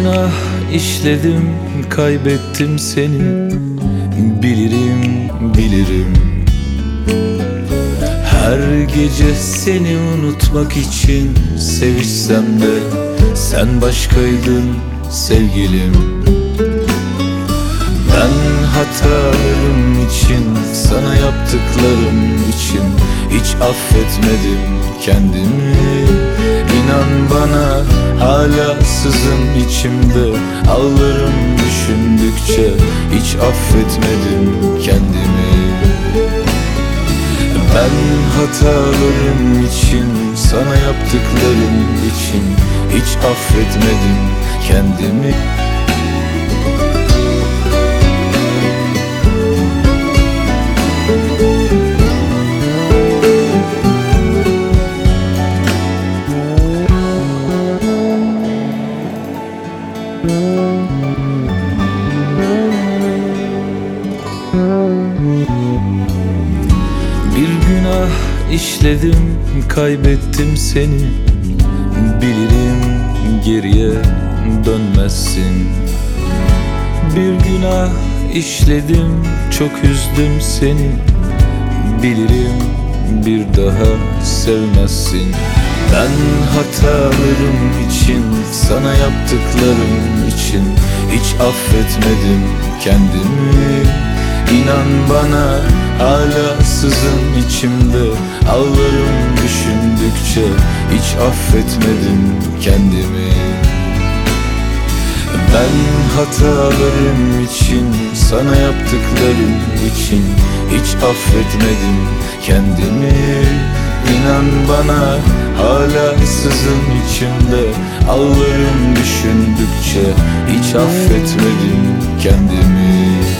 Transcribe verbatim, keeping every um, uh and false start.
günah işledim, kaybettim seni. Bilirim, bilirim. Her gece seni unutmak için sevişsem de sen başkaydın sevgilim. Ben hatalarım için, sana yaptıklarım için hiç affetmedim kendimi. İnan bana hala sızın içimde, ağlarım düşündükçe hiç affetmedim kendimi. Ben hatalarım için, sana yaptıklarım için hiç affetmedim kendimi. Bir günah işledim, kaybettim seni. Bilirim geriye dönmezsin. Bir günah işledim, çok üzdüm seni. Bilirim bir daha sevmezsin. Ben hatalarım için, sana yaptıklarım için hiç affetmedim kendimi. İnan bana hala sızın içimde, ağlarım düşündükçe hiç affetmedim kendimi. Ben hatalarım için, sana yaptıklarım için hiç affetmedim kendimi. İnan bana hala sızın içimde, ağlarım düşündükçe hiç affetmedim kendimi.